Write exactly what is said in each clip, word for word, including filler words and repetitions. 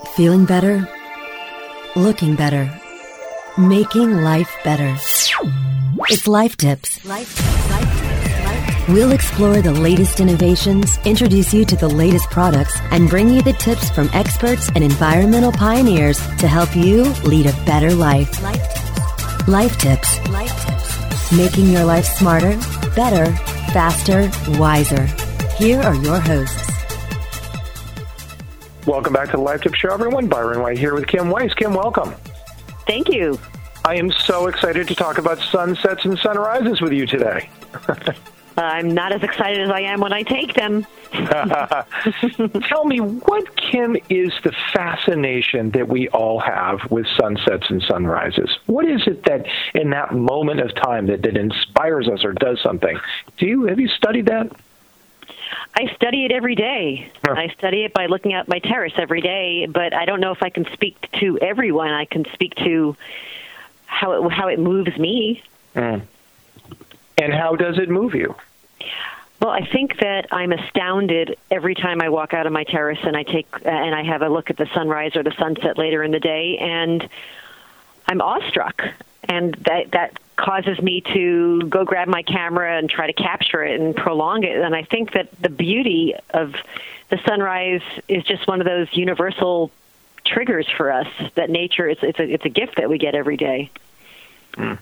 Feeling better? Looking better? Making life better. It's Life Tips. Life Tips. Life Tips. Life Tips. We'll explore the latest innovations, introduce you to the latest products, and bring you the tips from experts and environmental pioneers to help you lead a better life. Life Tips. Life Tips. Life Tips. Making your life smarter, better, faster, wiser. Here are your hosts. Welcome back to the Life Tip Show, everyone. Byron White here with Kim Weiss. Kim, welcome. Thank you. I am so excited to talk about sunsets and sunrises with you today. I'm not as excited as I am when I take them. Tell me, what, Kim, is the fascination that we all have with sunsets and sunrises? What is it that in that moment of time that, that inspires us or does something? Do you have you studied that? I study it every day. Huh. I study it by looking out my terrace every day, but I don't know if I can speak to everyone. I can speak to how it, how it moves me. Mm. And how does it move you? Well, I think that I'm astounded every time I walk out of my terrace and I take uh, and I have a look at the sunrise or the sunset later in the day, and I'm awestruck. And that that causes me to go grab my camera and try to capture it and prolong it. And I think that the beauty of the sunrise is just one of those universal triggers for us, that nature, it's, it's, a, it's a gift that we get every day. Mm.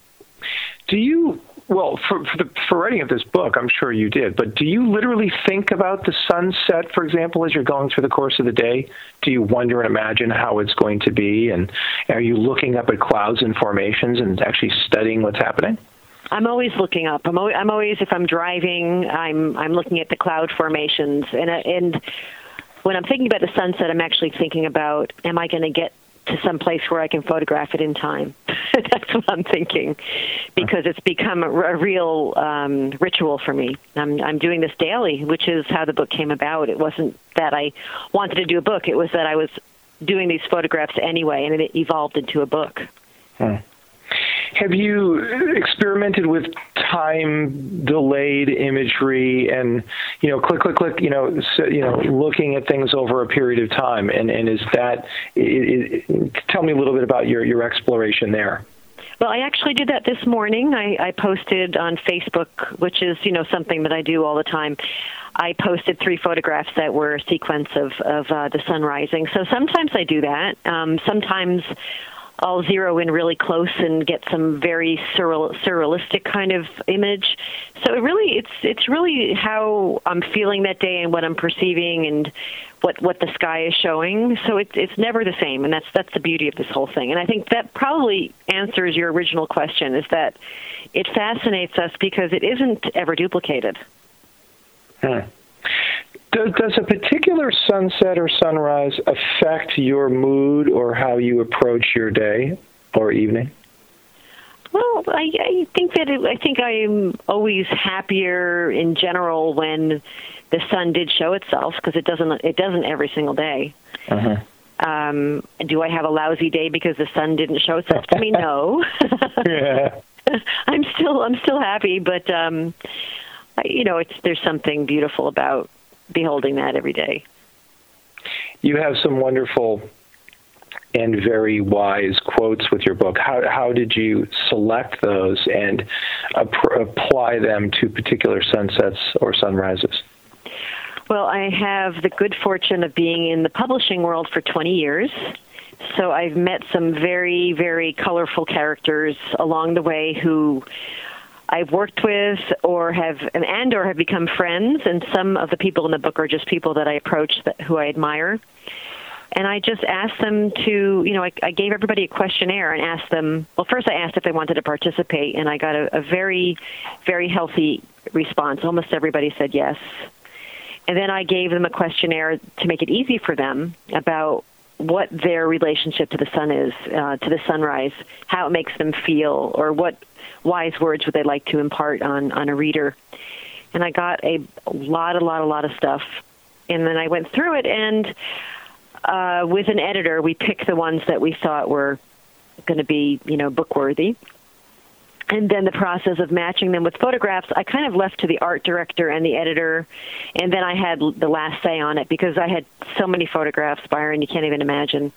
Do you, well, for, for, the, for writing of this book, I'm sure you did, but do you literally think about the sunset, for example, as you're going through the course of the day? Do you wonder and imagine how it's going to be? And are you looking up at clouds and formations and actually studying what's happening? I'm always looking up. I'm always, I'm always if I'm driving, I'm I'm looking at the cloud formations. And, and when I'm thinking about the sunset, I'm actually thinking about, am I going to get to some place where I can photograph it in time? That's what I'm thinking, because it's become a, a real um, ritual for me. I'm, I'm doing this daily, which is how the book came about. It wasn't that I wanted to do a book. It was that I was doing these photographs anyway, and it evolved into a book. Hmm. Have you experimented with time-delayed imagery and, you know, click, click, click, you know, so, you know, looking at things over a period of time? And, and is that, it, it, tell me a little bit about your, your exploration there. Well, I actually did that this morning. I, I posted on Facebook, which is, you know, something that I do all the time. I posted three photographs that were a sequence of, of uh, the sun rising. So sometimes I do that. Um, sometimes I'll zero in really close and get some very surreal, surrealistic kind of image. So it really, it's it's really how I'm feeling that day and what I'm perceiving and what what the sky is showing. So it's it's never the same, and that's that's the beauty of this whole thing. And I think that probably answers your original question: is that it fascinates us because it isn't ever duplicated. Hmm. Does, does a particular sunset or sunrise affect your mood or how you approach your day or evening? Well, I, I think that it, I think I'm always happier in general when the sun did show itself, because it doesn't it doesn't every single day. Uh-huh. Um, do I have a lousy day because the sun didn't show itself to me? No. Yeah. I'm still I'm still happy, but um, you know, it's there's something beautiful about beholding that every day. You have some wonderful and very wise quotes with your book. How how did you select those and ap- apply them to particular sunsets or sunrises? Well, I have the good fortune of being in the publishing world for twenty years. So I've met some very, very colorful characters along the way who I've worked with or have and or have become friends, and some of the people in the book are just people that I approach that, who I admire. And I just asked them to, you know, I, I gave everybody a questionnaire and asked them, well, first I asked if they wanted to participate, and I got a, a very, very healthy response. Almost everybody said yes. And then I gave them a questionnaire to make it easy for them about what their relationship to the sun is, uh, to the sunrise, how it makes them feel, or what wise words would they like to impart on, on a reader. And I got a lot, a lot, a lot of stuff. And then I went through it, and uh, with an editor, we picked the ones that we thought were going to be, you know, book worthy. and then the process of matching them with photographs, I kind of left to the art director and the editor, and then I had the last say on it because I had so many photographs, Byron, you can't even imagine.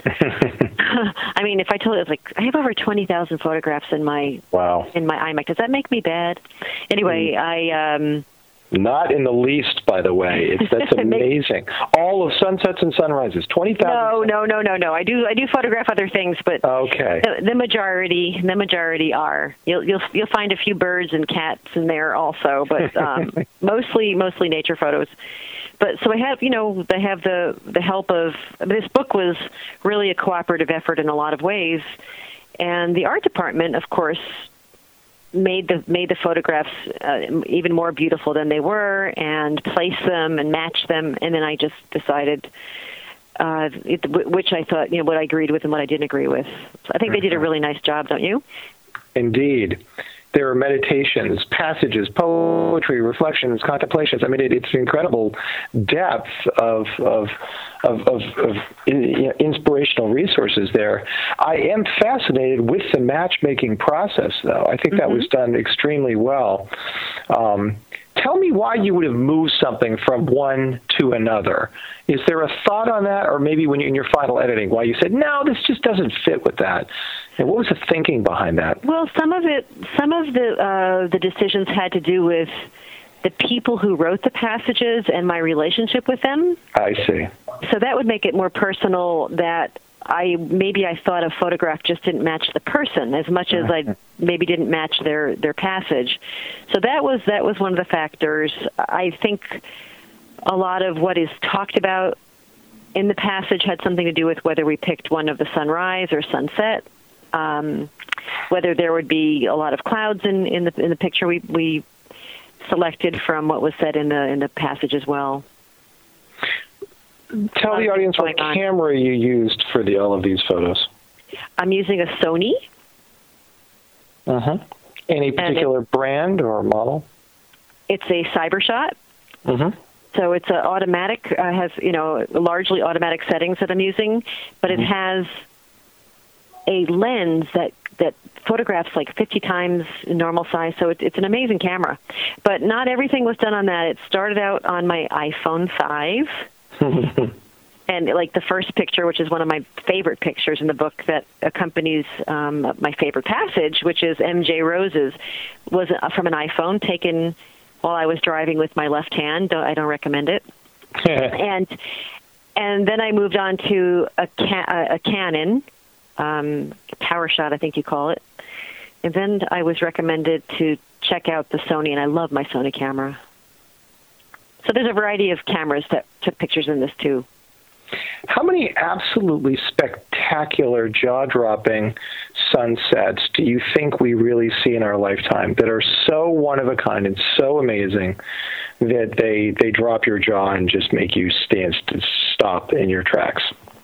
I mean, if I told you, it's like, I have over twenty thousand photographs in my wow. in my iMac. Does that make me bad? Anyway, mm. I... Um, Not in the least, by the way. It's, that's amazing. All of sunsets and sunrises, twenty thousand. No, no, no, no, no. I do, I do photograph other things, but okay. the, the majority, the majority are. You'll, you'll, you'll find a few birds and cats in there also, but um, mostly, mostly nature photos. But so I have, you know, I have the the help of this book was really a cooperative effort in a lot of ways, and the art department, of course, made the made the photographs uh, even more beautiful than they were, and placed them and matched them, and then I just decided uh, it, which I thought, you know, what I agreed with and what I didn't agree with. So I think they did a really nice job, don't you? Indeed. There are meditations, passages, poetry, reflections, contemplations. I mean, it, it's an incredible depth of of of, of, of in, you know, inspirational resources there. I am fascinated with the matchmaking process, though. I think mm-hmm. that was done extremely well. Um, tell me why you would have moved something from one to another. Is there a thought on that, or maybe when you in your final editing, why you said, no, this just doesn't fit with that? And what was the thinking behind that? Well, some of it, some of the uh, the decisions had to do with the people who wrote the passages and my relationship with them. I see. So that would make it more personal. That I maybe I thought a photograph just didn't match the person as much as I maybe didn't match their their passage. So that was that was one of the factors. I think a lot of what is talked about in the passage had something to do with whether we picked one of the sunrise or sunset. Um, whether there would be a lot of clouds in, in the in the picture we, we selected from what was said in the in the passage as well. Tell the audience what camera you used for the all of these photos. I'm using a Sony. Uh huh. Any particular it, brand or model? It's a CyberShot. Mm-hmm. So it's a automatic. Uh, has you know largely automatic settings that I'm using, but mm-hmm. it has a lens that that photographs like fifty times normal size, so it, it's an amazing camera. But not everything was done on that. It started out on my iPhone five, and like the first picture, which is one of my favorite pictures in the book that accompanies um, my favorite passage, which is M J Rose's, was from an iPhone taken while I was driving with my left hand. I don't recommend it. and and then I moved on to a, ca- a Canon. Um, PowerShot, I think you call it. And then I was recommended to check out the Sony, and I love my Sony camera. So there's a variety of cameras that took pictures in this, too. How many absolutely spectacular, jaw-dropping sunsets do you think we really see in our lifetime that are so one-of-a-kind and so amazing that they, they drop your jaw and just make you stand stop in your tracks?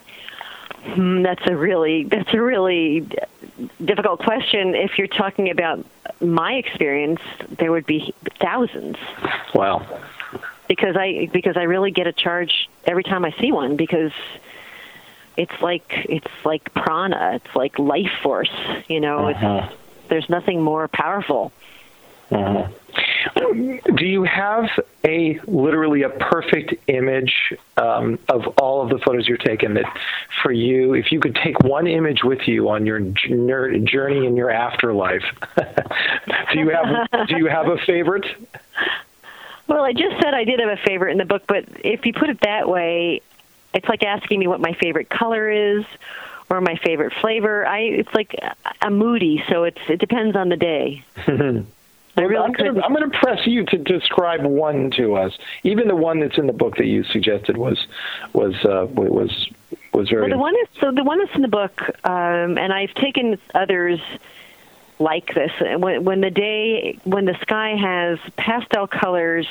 Mm, that's a really that's a really difficult question. If you're talking about my experience, there would be thousands. Wow. Because I because I really get a charge every time I see one, because it's like it's like prana, it's like life force. You know, uh-huh. it's, there's nothing more powerful. Uh-huh. Do you have a literally a perfect image um, of all of the photos you're taking that for you, if you could take one image with you on your journey in your afterlife, do you have do you have a favorite? Well, I just said I did have a favorite in the book, but if you put it that way, it's like asking me what my favorite color is or my favorite flavor. I it's like I'm moody, so it's it depends on the day. I really I'm going I'm to press you to describe one to us. Even the one that's in the book that you suggested was was uh, was was very. Well, the one is so the one that's in the book, um, and I've taken others like this. When, when the day when the sky has pastel colors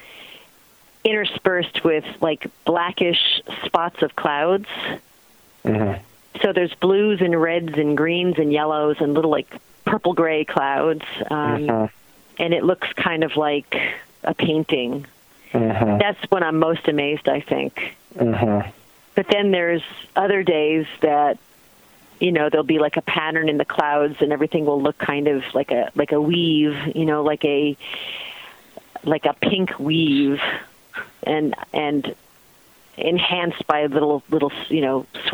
interspersed with like blackish spots of clouds. Mm-hmm. So there's blues and reds and greens and yellows and little like purple gray clouds. Um, mm-hmm. And it looks kind of like a painting. Mm-hmm. That's when I'm most amazed, I think. Mm-hmm. But then there's other days that, you know, there'll be like a pattern in the clouds, and everything will look kind of like a like a weave, you know, like a like a pink weave, and and enhanced by little little you know